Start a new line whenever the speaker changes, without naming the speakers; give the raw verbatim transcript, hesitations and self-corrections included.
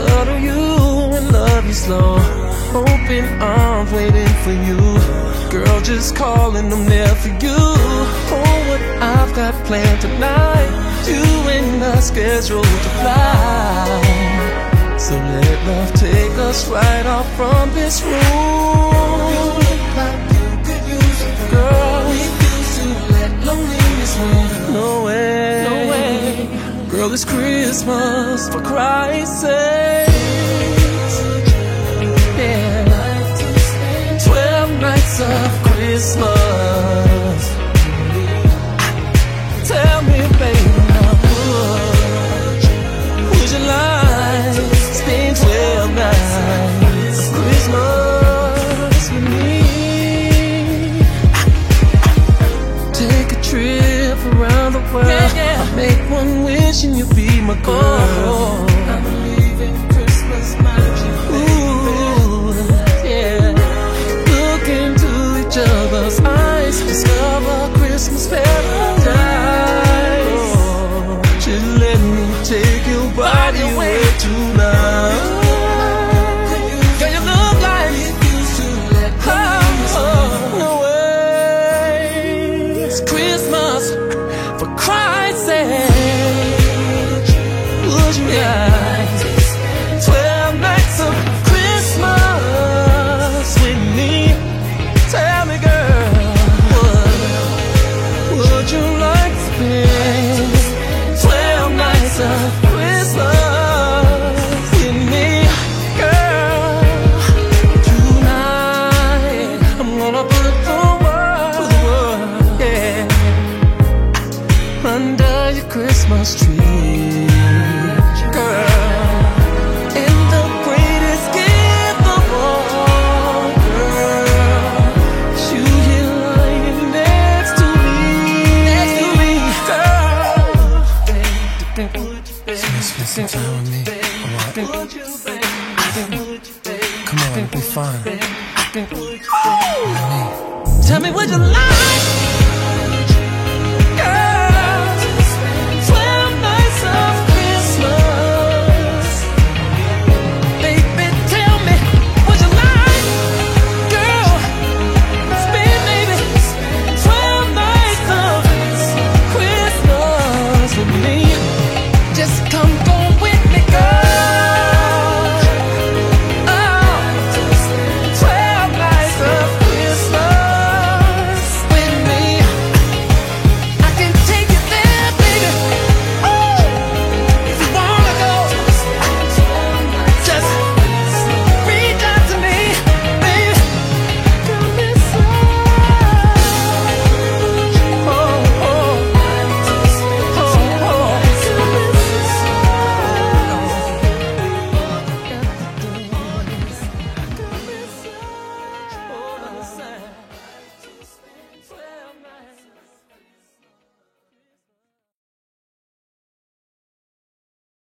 cuddle you and love you slow. Open arms waiting for you. Girl, just calling them there for you. Oh, what I've got planned tonight. You and I scheduled to fly. So let love take us right off from this room. You look like you could use it, girl. Refuse to let loneliness win. No way, no way. Girl, it's Christmas, for Christ's sake. Yeah. Twelve nights of Christmas. Tell me, baby, now would, would you like to spend twelve nights of Christmas with me? Take a trip around the world. Yeah, yeah. I'll make one wish and you'll be my girl. Oh, I believe in Christmas magic, ooh, yeah. Look into each other's eyes, discover Christmas paradise. Oh, just let me take your body away tonight. Girl, you look like you used to let go. Oh, no way. It's Christmas, for Christ's sake. Would you like twelve nights of Christmas with me? Tell me, girl, would, would you like to spend twelve nights of Christmas with me? Girl, tonight I'm gonna put the world, the world, yeah, under your Christmas tree.
Spend some time with me, alright? Come on, it'll be fun.
Tell me, would you like